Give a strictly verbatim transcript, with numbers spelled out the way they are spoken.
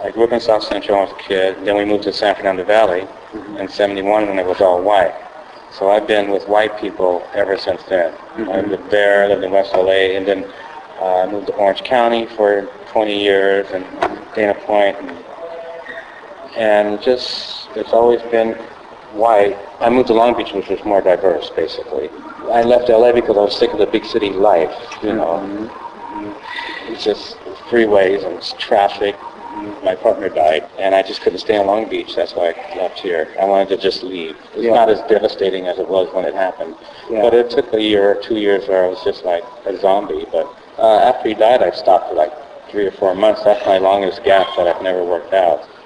I grew up in South Central when I was a kid. Then we moved to San Fernando Valley Mm-hmm. in seventy-one when it was all white. So I've been with white people ever since then. Mm-hmm. I lived there, lived in West L A, and then uh, moved to Orange County for twenty years, and Dana Point, and, and just, it's always been white. I moved to Long Beach, which was more diverse, basically. I left L A because I was sick of the big city life, you know. Mm-hmm. It's just freeways and it's traffic. My partner died, and I just couldn't stay in Long Beach. That's why I left here. I wanted to just leave. It's Yeah. not as devastating as it was when it happened. Yeah. But it took a year or two years where I was just like a zombie. But uh, after he died, I stopped for like three or four months. That's my longest gap that I've never worked out.